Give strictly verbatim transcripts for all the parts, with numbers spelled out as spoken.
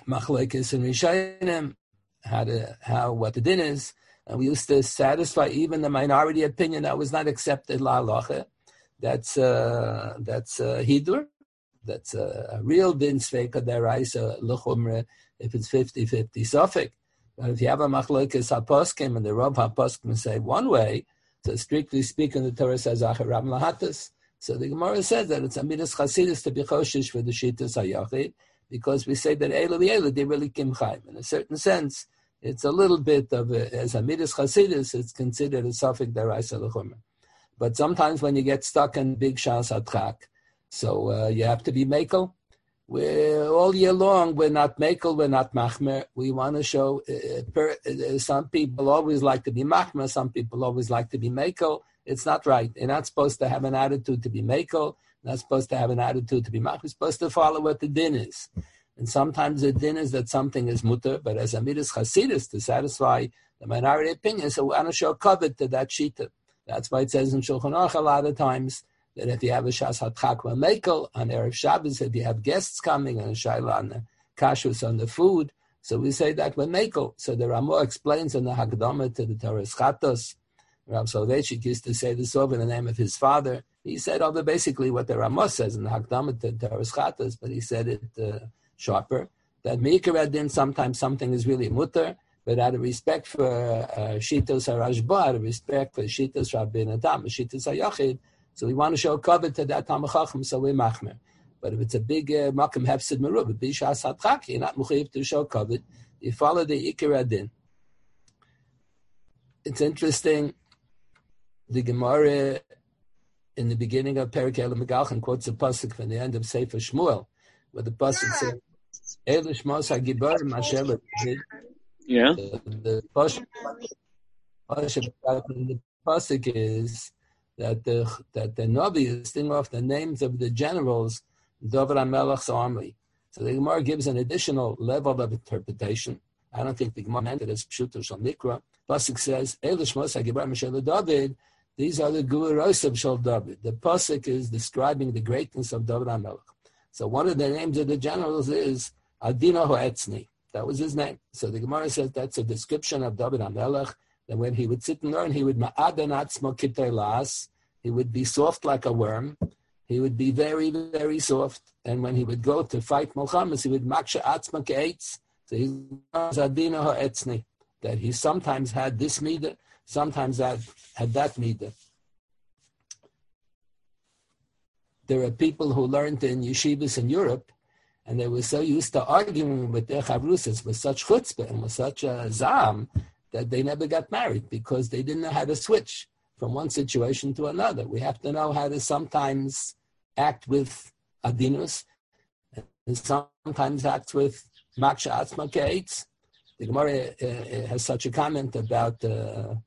machlekes and rishonim, how to how what the din is, and we used to satisfy even the minority opinion that was not accepted la halacha. That's uh, that's uh, hidur. That's a, a real din sveika deraisa l'chumre if it's fifty-fifty suffix. But if you have a machlokes haposkim and the Rav haposkim say one way, so strictly speaking, the Torah says acharam lahatas. So the Gemara says that it's amidas chasidus to be choshish for the shitas hayachid because we say that elu v'elu they really kimchaim. In a certain sense, it's a little bit of a, as amidas chasidus, it's considered a suffix deraisa l'chumre. But sometimes when you get stuck in big shas atchak, so uh, you have to be mekel. We're, all year long, we're not mekel, we're not machmer. We want to show, uh, per, uh, some people always like to be machmer, some people always like to be mekel. It's not right. You're not supposed to have an attitude to be mekel, not supposed to have an attitude to be machmer. You're supposed to follow what the din is. And sometimes the din is that something is mutter, but as amidas chasidus, to satisfy the minority opinion, so we want to show covet to that shita. That's why it says in Shulchan Aruch a lot of times, that if you have a Shas Hatchak Mekel on Erev Shabbos, if you have guests coming and a Shaila on the kashrus on the food, so we say that when Mekel. So the Ramah explains in the Hakdama to the Torah Chatos. Rav Soloveitchik used to say this over in the name of his father. He said over basically what the Ramah says in the Hakdama to the Torah Chatos, but he said it uh, sharper, that Meikar Adin, sometimes something is really mutter, but out of respect for uh, Shitos HaRashba, out of respect for Shitos Rabbi Adam, Shitos HaYachid, so we want to show covet to that Talmid Chacham, so we're machmer. But if it's a big makom uh, hefsid merub, a big shas hatchak, you're not mechuyev to show covet. You follow the ikar adin. It's interesting. The Gemara in the beginning of Perek Elam Megalchan quotes a pasuk from the end of Sefer Shmuel, where the pasuk says, "Elish Mos HaGibor Masher." Yeah. The pasuk the pasuk is that the that the Navi is thinking off the names of the generals, David HaMelech's army. So the Gemara gives an additional level of interpretation. I don't think the Gemara meant it as Pshuto Shal Mikra. Pasuk says, Elish Mos HaGibor Masher David. These are the Guros of Shal David. The pasuk is describing the greatness of David HaMelech. So one of the names of the generals is Adina Ho'etzni. That was his name. So the Gemara says that's a description of David HaMelech. That when he would sit and learn, he would ma'adanatzmo kitei las. He would be soft like a worm. He would be very, very soft. And when he would go to fight Milchamas, he would maksha atzma ke'etz. So he was adina ha'etzni. That he sometimes had this midah, sometimes had, had that midah. There are people who learned in yeshivas in Europe, and they were so used to arguing with their chavrusas with such chutzpah and with such a zam, that they never got married because they didn't know how to switch from one situation to another. We have to know how to sometimes act with adinus and sometimes act with maksha atzma ke'etz. The Gemara uh, has such a comment about harav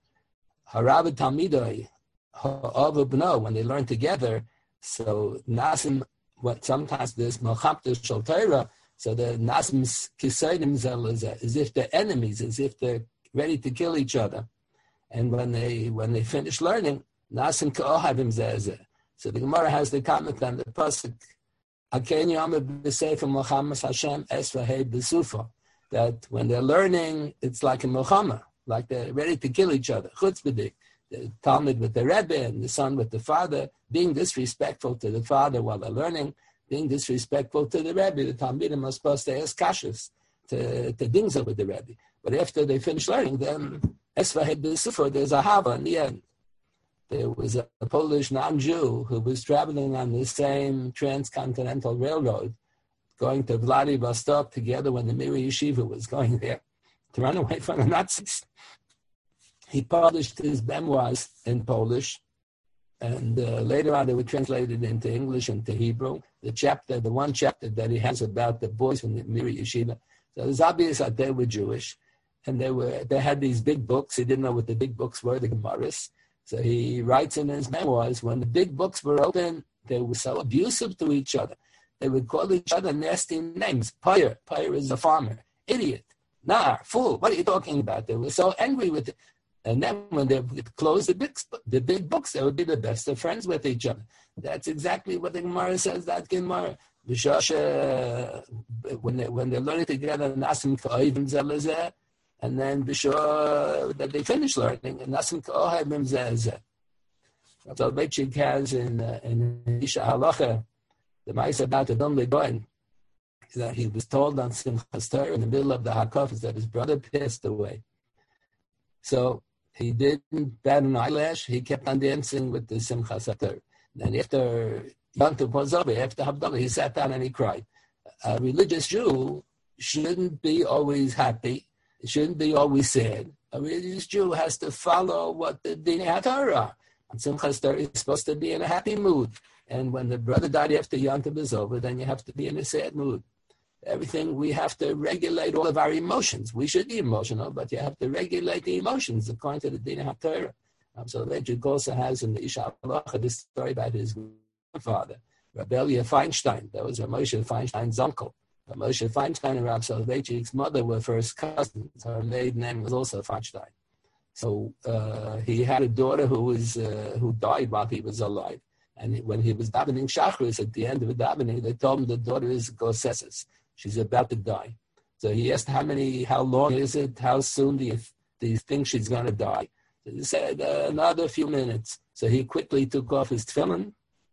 talmidoi ha'avu b'no, when they learn together. So nasim, what sometimes there's malchamta shel Torah, so the nasim's kisaydim zel is as if they're enemies, as if they're ready to kill each other. And when they when they finish learning, nasim ka'ohavim zeh. So the Gemara has the comment on the pasuk, Aken yom b'sefer Muhammad Hashem esvahei b'sufa, that when they're learning, it's like a milchama, like they're ready to kill each other. Chutz b'dik, the Talmud with the Rebbe and the son with the father, being disrespectful to the father while they're learning, being disrespectful to the Rebbe. The Talmidim are supposed to ask kashas to, to dingza with the Rebbe. But after they finish learning, then esvahei b'sufa, there's a hava in the end. There was a, a Polish non-Jew who was traveling on the same transcontinental railroad, going to Vladivostok together when the Mir Yeshiva was going there to run away from the Nazis. He published his memoirs in Polish, and uh, later on they were translated into English and to Hebrew. The chapter, the one chapter that he has about the boys from the Mir Yeshiva. So it's obvious that they were Jewish, and they were they had these big books. He didn't know what the big books were, the Gemaras. So he writes in his memoirs, when the big books were open, they were so abusive to each other. They would call each other nasty names. Pyre, Pyre is a farmer. Idiot. Nah, fool, what are you talking about? They were so angry with it. And then when they would close the big, the big books, they would be the best of friends with each other. That's exactly what the Gemara says, that Gemara. uh, when they when they're learning together, nasim ka'oivim zeh lezeh, and then b'shah that they finish learning, and nasim ka'oivim zeh zeh. So Beichik has in uh, in Isha Halacha the Ma'aseh about the Dom Legoin that he was told on Simchas Torah in the middle of the Hakafos that his brother passed away. So he didn't bat an eyelash. He kept on dancing with the Simchas Torah. And after Yom Tov was over, after Havdalah, he sat down and he cried. A religious Jew shouldn't be always happy. It shouldn't be always sad. A religious Jew has to follow what the Dinei HaTorah are. And Simchas Torah is supposed to be in a happy mood. And when the brother died after Yom Tov is over, then you have to be in a sad mood. Everything, we have to regulate all of our emotions. We should be emotional, but you have to regulate the emotions according to the Dinei HaTorah. Um, so Leitchik also has in the Isha Halacha this story about his grandfather, Rabbi Elia Feinstein. That was Rabbi Moshe Feinstein's uncle. Rabbi Moshe Feinstein and Rabbi Soloveitchik's mother were first cousins. Her maiden name was also Feinstein. So uh, he had a daughter who was uh, who died while he was alive. And when he was davening Shachris, at the end of the davening, they told him the daughter is Goseses. She's about to die. So he asked how many, how long is it? How soon do you, do you think she's going to die? So he said, uh, another few minutes. So he quickly took off his tefillin.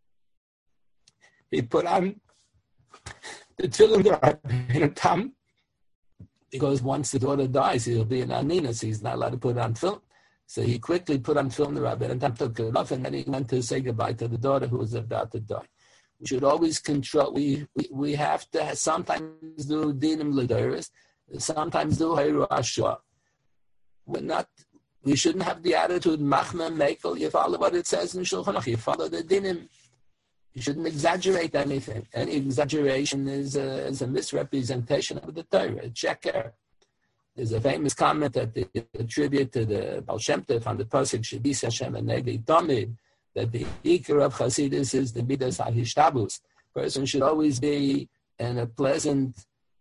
He put on the tefillin in a tam, because once the daughter dies, he'll be an anina, so he's not allowed to put on tefillin. So he quickly put on tefillin, the rabbi, and tam took it off, and then he went to say goodbye to the daughter who was about to die. We should always control. We we, we have to sometimes do dinim l'doros, sometimes do heiru ashua. We're not. We shouldn't have the attitude machma mekel. You follow what it says in Shulchan Aruch. You follow the dinim. You shouldn't exaggerate anything. Any exaggeration is a, is a misrepresentation of the Torah. Checker. There's a famous comment that they attribute to the Baal Shem Tov on the pasuk Shebis Hashem Enegei Tamid, that the Ikar of Chasidus is the Midas HaHishtabus. Person should always be in a pleasant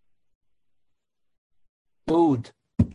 mood.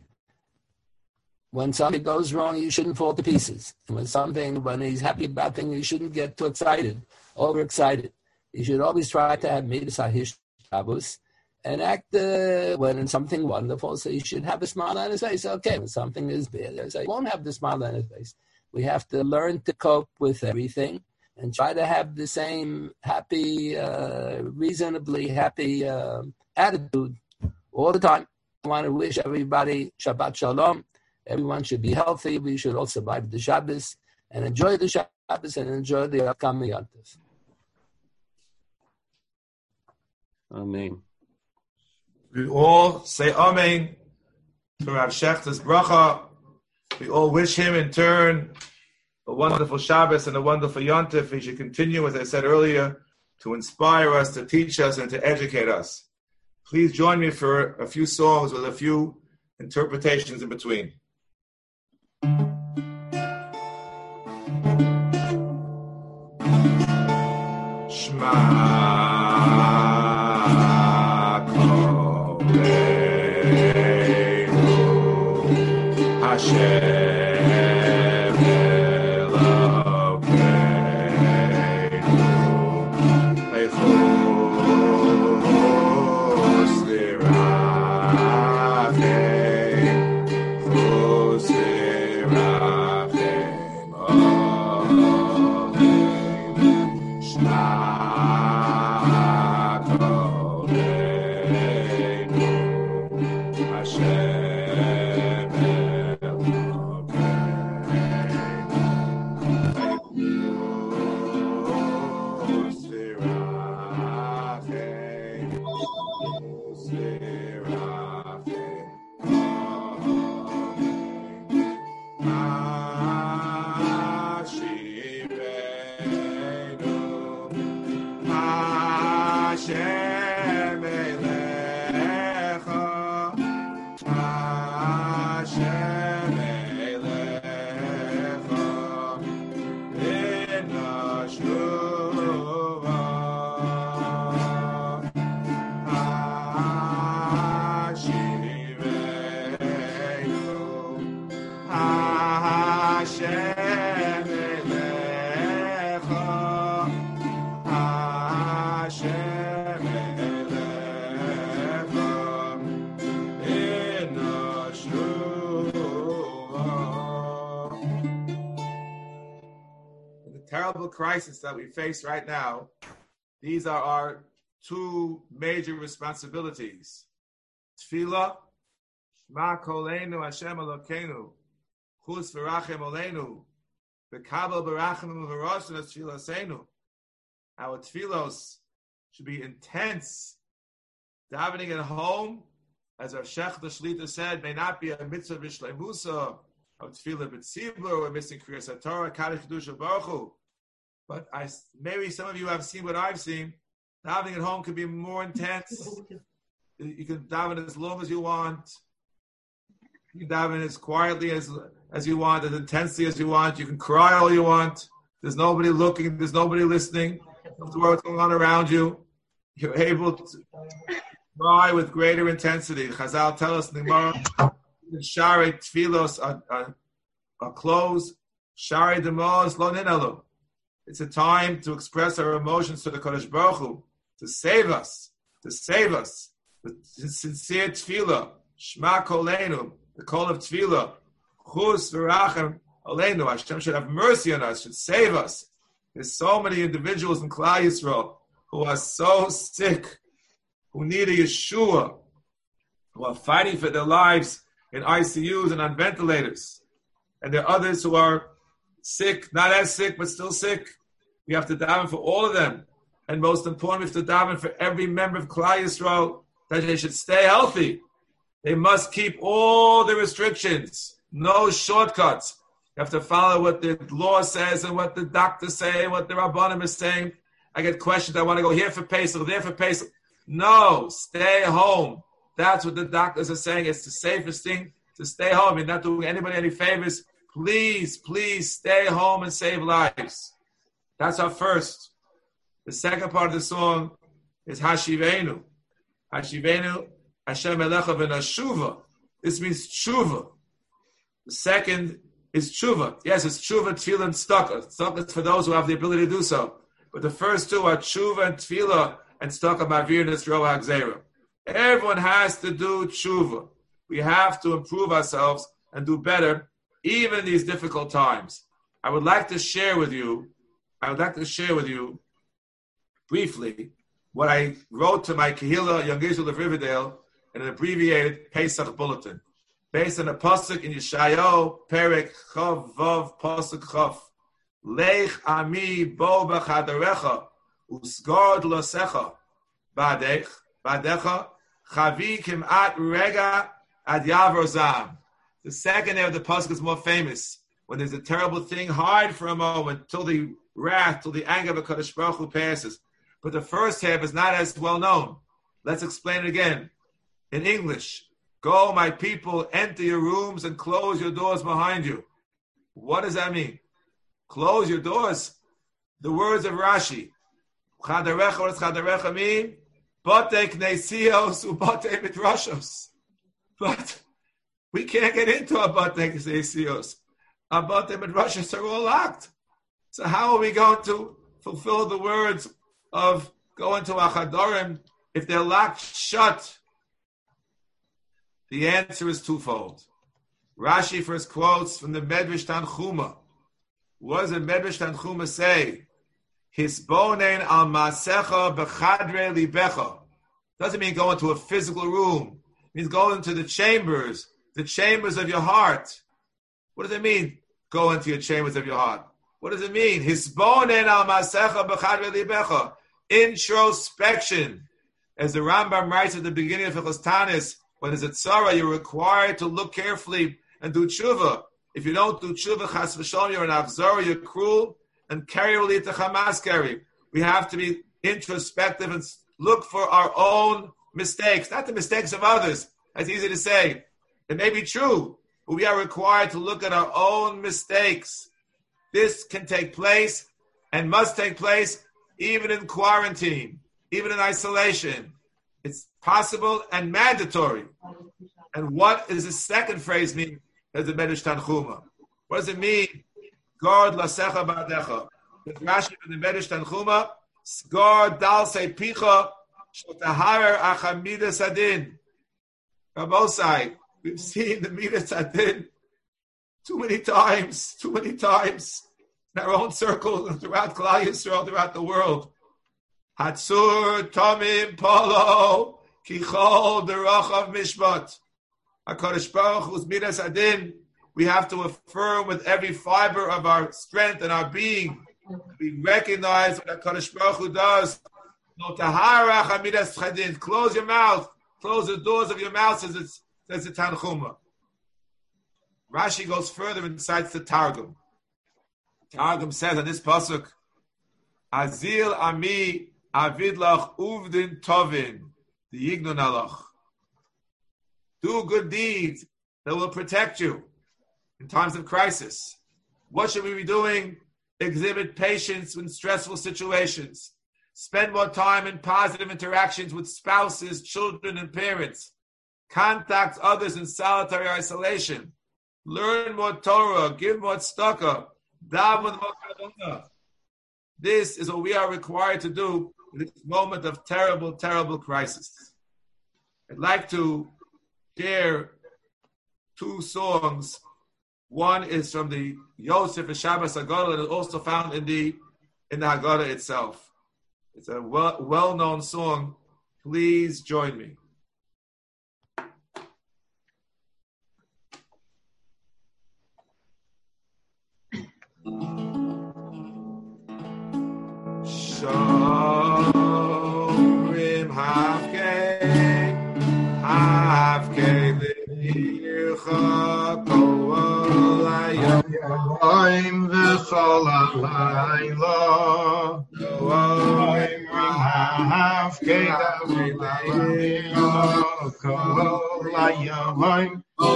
When something goes wrong, you shouldn't fall to pieces. And when something, when he's happy about things, you shouldn't get too excited, overexcited. You should always try to have Midas HaHishtabus and act uh, when it's something wonderful. So you should have a smile on his face. Okay, when something is bad, so he won't have the smile on his face. We have to learn to cope with everything and try to have the same happy, uh, reasonably happy uh, attitude all the time. I want to wish everybody Shabbat Shalom. Everyone should be healthy. We should all survive the Shabbos and enjoy the Shabbos and enjoy the upcoming Yom Tov. Amen. We all say Amen to Rav Shechter's bracha. We all wish him in turn a wonderful Shabbos and a wonderful Yom Tov. He should continue, as I said earlier, to inspire us, to teach us, and to educate us. Please join me for a few songs with a few interpretations in between. Shema Koreinu Hashem. terrible crisis that we face right now, these are our two major responsibilities. Tefillah, Shema Koleinu Hashem Elokeinu, Chus v'rachem Oleinu, V'kabel b'rachem v'roshon es tefilloseinu. Our tefillos should be intense. Davening at home, as our Sheikh the Shlita said, may not be a mitzvah b'shleimusa, of tefillah b'tzibur, we're missing Kriyas HaTorah, Kaddish Kedusha Baruch Hu. But I, maybe some of you have seen what I've seen. Davening at home can be more intense. You can daven as long as you want. You can daven as quietly as, as you want, as intensely as you want. You can cry all you want. There's nobody looking. There's nobody listening. Don't worry what's going on around you. You're able to cry with greater intensity. Chazal tell us in the Gemara, Shari tefillos are, are, are closed. Shari demos lo ninalu. It's a time to express our emotions to the Kodesh Baruch Hu, to save us, to save us. The sincere tefillah, Shema Koleinu, the call of tefillah, Chus v'rachem Aleinu. Hashem should have mercy on us, should save us. There's so many individuals in Klal Yisrael who are so sick, who need a Yeshua, who are fighting for their lives in I C Us and on ventilators. And there are others who are sick, not as sick, but still sick. We have to daven for all of them. And most important, we have to daven for every member of Klal Yisrael that they should stay healthy. They must keep all the restrictions, no shortcuts. You have to follow what the law says and what the doctors say and what the Rabbanim is saying. I get questions, I want to go here for Pesach, there for Pesach. No, stay home. That's what the doctors are saying. It's the safest thing to stay home. You're not doing anybody any favors. Please, please stay home and save lives. That's our first. The second part of the song is Hashivenu. Hashivenu, Hashem Elecha v'nashuva. This means tshuva. The second is tshuva. Yes, it's tshuva, tefillah, and tzedakah. Tzedakah is for those who have the ability to do so. But the first two are tshuva and tefillah and tzedakah ma'avir nisro ha'gzeira. Everyone has to do tshuva. We have to improve ourselves and do better, even in these difficult times. I would like to share with you, I would like to share with you briefly what I wrote to my Kehillah Young Israel of Riverdale in an abbreviated Pesach bulletin, based on a pasuk in Yeshayahu, Perek Chav Vav Pasuk Chav. Lech ami bo b'chadarecha usgod losecha badech badecha chavi kimat rega ad yavor zam. The second half of the pasuk is more famous. When there's a terrible thing, hide for a moment till the wrath, till the anger of HaKadosh Baruch Hu passes. But the first half is not as well known. Let's explain it again. In English, go, my people, enter your rooms and close your doors behind you. What does that mean? Close your doors. The words of Rashi. Chadarecha, what does chadarecha mean? Bate knesios ubate midrashos. But we can't get into our bate knesios. Our bate midrashos are all locked. So how are we going to fulfill the words of go into Achadorim if they're locked shut? The answer is twofold. Rashi first quotes from the Medrash Tanchuma. What does the Medrash Tanchuma say? Hisbonen al masecha b'chadre libecha. Doesn't mean go into a physical room. It means go into the chambers, the chambers of your heart. What does it mean, go into your chambers of your heart? What does it mean? Hisbonen al masecha b'chadre libecha. Introspection. As the Rambam writes at the beginning of Hilchos Tanis, when there's a tzara, you're required to look carefully and do tshuva. If you don't do tshuva, chas v'shalom, you're an avzor, you're cruel, and carry will lead to Hamas carry. We have to be introspective and look for our own mistakes, not the mistakes of others. That's easy to say. It may be true, but we are required to look at our own mistakes. This can take place and must take place even in quarantine, even in isolation. It's possible and mandatory. And what does the second phrase mean as the Medrash Tanchuma? What does it mean? Guard lasecha ba'adecha. The Rashi from the Medrash Tanchuma, Sgor dal se picha shotaharer achamida sadin. Rabosai, we've seen the midas sadin too many times, too many times. in our own circles and throughout Klal Yisrael, throughout the world. Hatzur Tomim Polo Kichol Derachav Mishpat. HaKadosh Baruch Hu's Midas Adin. We have to affirm with every fiber of our strength and our being. We recognize what HaKadosh Baruch Hu does. No taharach hamidas chadin. Close your mouth. Close the doors of your mouth, says it's says the Tanchuma. Rashi goes further and cites the Targum. Targum says on this pasuk, Azil ami avidlach uvdin tovin the yignun alach. Do good deeds that will protect you in times of crisis. What should we be doing? Exhibit patience in stressful situations. Spend more time in positive interactions with spouses, children, and parents. Contact others in solitary isolation. Learn more Torah. Give more tzedakah. Daven more kavanah. This is what we are required to do in this moment of terrible, terrible crisis. I'd like to share two songs. One is from the Yosef and Shabbos Haggadah, and it's also found in the in the Haggadah itself. It's a well, well-known song. Please join me. Shomrim Havkei, Havkei L'Ircha Kol Hayom V'Chol Halayla. Havkei L'Ircha Kol Hayom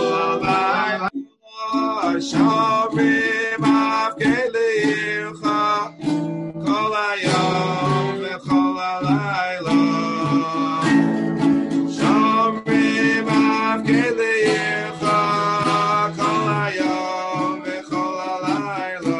Shomrim Havkei L'Ircha Kol Hayom V'Chol Halayla. Shomrim Havkei L'Ircha Kol Hayom V'Chol Halayla.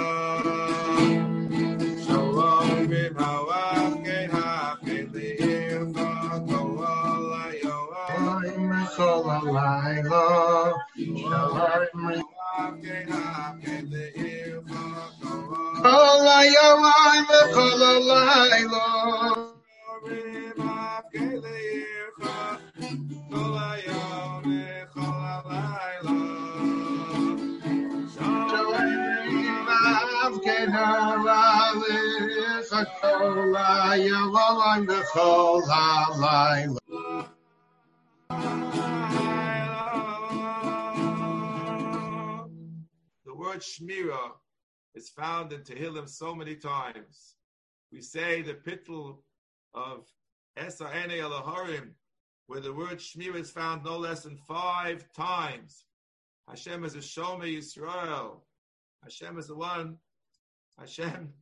Shalom V'Havkei Havkei L'Ircha Kol Hayom V'Chol Halayla. Shalom Havkei Havkei L'Ircha Kol Hayom V'Chol Halayla. Shomrim Havkei L'Ircha Kol Hayom V'Chol Halayla. Shomrim Havkei L'Ircha Kol Hayom V'Chol Halayla. The word Shmira is found in Tehillim so many times. We say the pittul of Esa Ene Eloharim, where the word Shmira is found no less than five times. Hashem is a Shomer Yisrael. Hashem is the one. Hashem.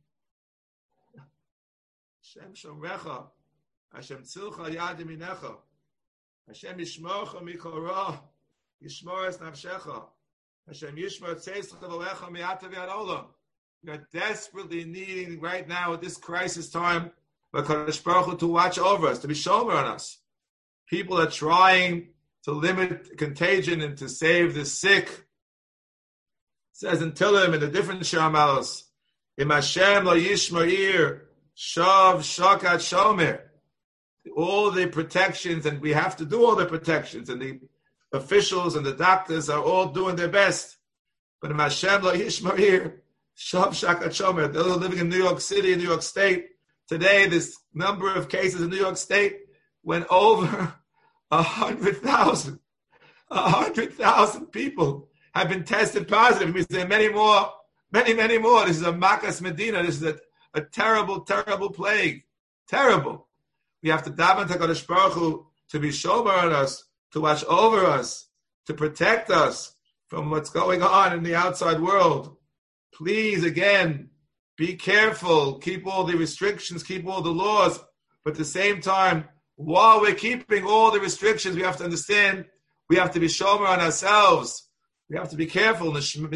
Hashem Shomrecha. Hashem Tzilcha Yad Yaminecha. Hashem Yishmorcha Mikol Ra. Yishmor Es Nafshecha. Hashem Yishmor Tzeitzcha V'Lecha Mi'atav Yad Olam. We are desperately needing right now at this crisis time HaKadosh Baruch Hu to watch over us, to be shomer on us. People are trying to limit contagion and to save the sick. It says in Tillim in the different Shamalos, Im Hashem lo yishmar shav shakat shomer. All the protections, and we have to do all the protections, and the officials and the doctors are all doing their best. But Im Hashem lo yishmar shav shakat shomer. Those living in New York City, New York State, today this number of cases in New York State went over a hundred thousand. A hundred thousand people have been tested positive. It means there are many more, many, many more. This is a Makas Medina. This is a, a terrible, terrible plague. Terrible. We have to daven to HaKadosh Baruch Hu to be shomer on us, to watch over us, to protect us from what's going on in the outside world. Please, again, be careful. Keep all the restrictions, keep all the laws. But at the same time, while we're keeping all the restrictions, we have to understand we have to be shomer on ourselves. We have to be careful. As the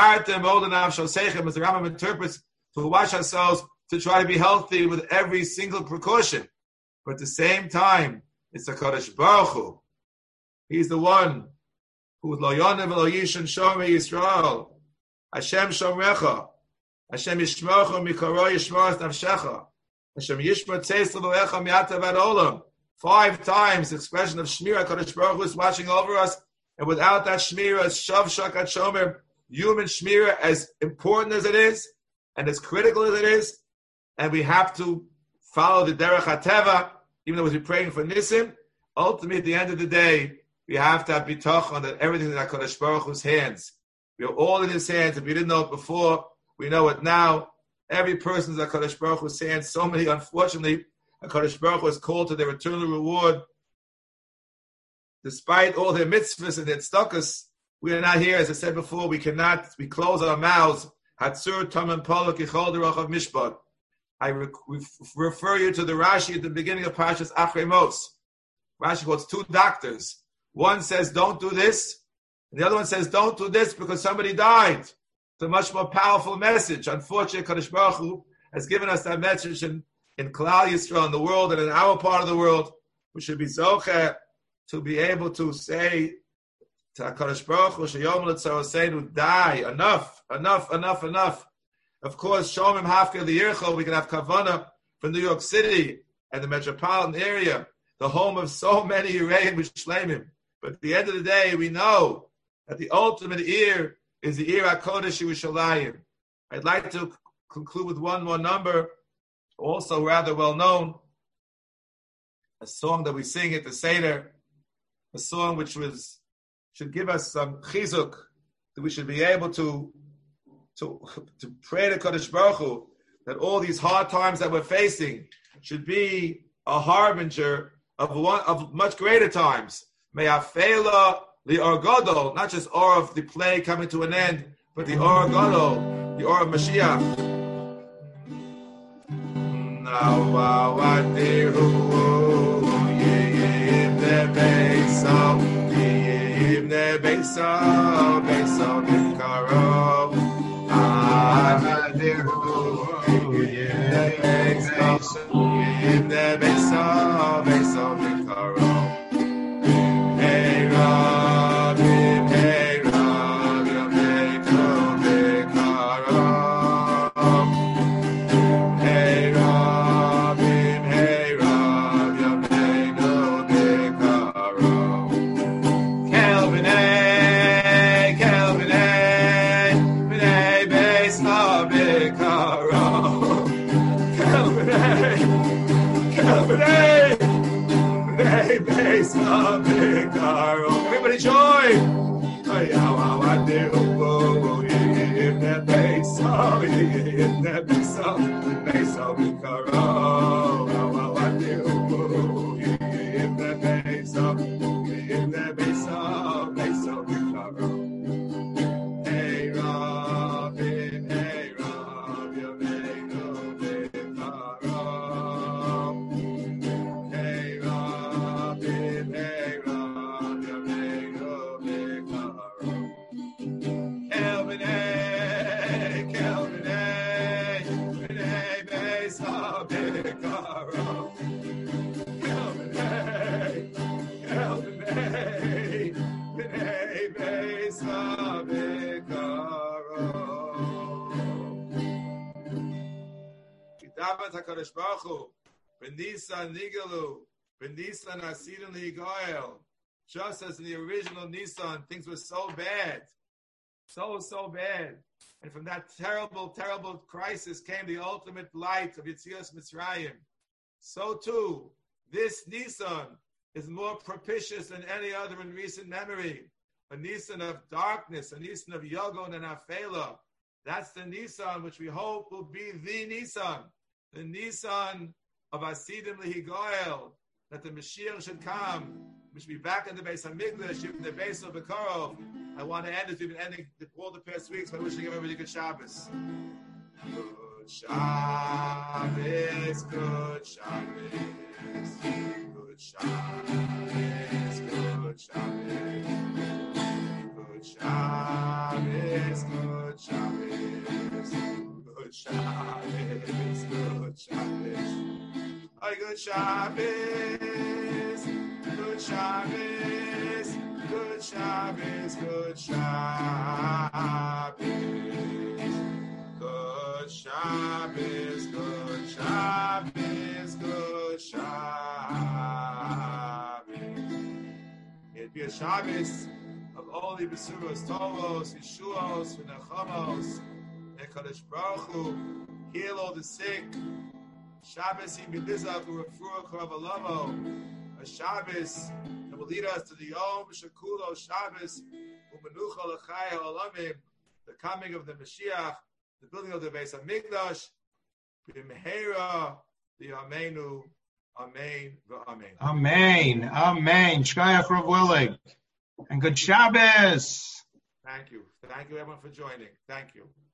Rambam interprets, to watch ourselves, to try to be healthy with every single precaution. But at the same time, it's HaKadosh Baruch Hu. He's the one who is Lo Yonev Lo Yishon Shomer Yisrael. Hashem Shomrecha. Hashem yishmochu mikoro yishmor nafshecha. Hashem yishmor tzeis levoecha mi'ata vad olam. Five times the expression of Shmira, Kadosh Baruch Hu is watching over us, and without that Shmira, as Shav Shakat Shomer, human Shmira, as important as it is, and as critical as it is, and we have to follow the Derech HaTeva, even though we're praying for Nisim, ultimately, at the end of the day, we have to have bitachon that everything is in HaKadosh Baruch Hu's hands. We are all in His hands. If we didn't know it before, we know it now. Every person is in HaKadosh Baruch Hu's hands. So many, unfortunately, HaKadosh Baruch Hu is called to their eternal reward. Despite all their mitzvahs and their tzedakahs, we are not here. As I said before, we cannot, we close our mouths. Hatzur Taman Polak Yichol Derech of Mishpat. I re- refer you to the Rashi at the beginning of Parshas Achrei Mos. Rashi quotes two doctors. One says, don't do this. And the other one says, don't do this because somebody died. It's a much more powerful message. Unfortunately, Kadosh Baruch Hu has given us that message in, in Klal Yisrael, in the world, and in our part of the world. We should be zocher to be able to say to HaKadosh Baruch Hu, Sheyom L'tzor Seinu, die. Enough, enough, enough, enough. Of course, Shomim Hafka the Yirchel, we can have Kavanah from New York City and the metropolitan area, the home of so many Yireim Shleimim. But at the end of the day, we know that the ultimate ear is the ear HaKodesh Yerushalayim. I'd like to conclude with one more number, also rather well known, a song that we sing at the Seder, a song which was should give us some chizuk, that we should be able to to, to pray to Kadosh Baruch Hu, that all these hard times that we're facing should be a harbinger of one of much greater times. May Afela the Or Gadol, not just Or of the plague coming to an end, but the Or Gadol, the Or of Mashiach. Now, what dear who ye the base of the base of base of the Karo. Ah, dear who ye the base of the base of base of the Karo. Everybody join! HaKadosh Baruch Hu, B'Nisan Nigalu, B'Nisan Asidun Ligoel. Just as in the original Nisan, things were so bad, so, so bad. And from that terrible, terrible crisis came the ultimate light of Yetzias Mitzrayim. So too, this Nisan is more propitious than any other in recent memory. A Nisan of darkness, a Nisan of Yogon and Afela. That's the Nisan which we hope will be the Nisan. The Nisan of Asidim Lihigoel, that the Mashiach should come, we should be back in the base of Mikdash, in the base of Bekarov. I want to end as we've been ending all the past weeks by wishing everybody good Shabbos. Good Shabbos, good Shabbos, good Shabbos, good Shabbos, good Shabbos, good Shabbos. Good Shabbos, good Shabbos. Oh, good Shabbos, good Shabbos, good Shabbos, good Shabbos, good be a Shabbos of all the Besuros, Tovos, Yeshuos, V'nechamos, Ekadosh Baruch Hu, heal all the sick. Shabbos Yimidizah V'Refruach Ravalamo, a Shabbos that will lead us to the Yom Shekulo Shabbos U'Menucha L'Chai Ha'olamim, the coming of the Mashiach, the building of the Beis HaMikdash, B'Mehera V'Yameinu, Amen V'Amen. Amen. Amen. Shkayach Rav Willig. And good Shabbos. Thank you. Thank you everyone for joining. Thank you.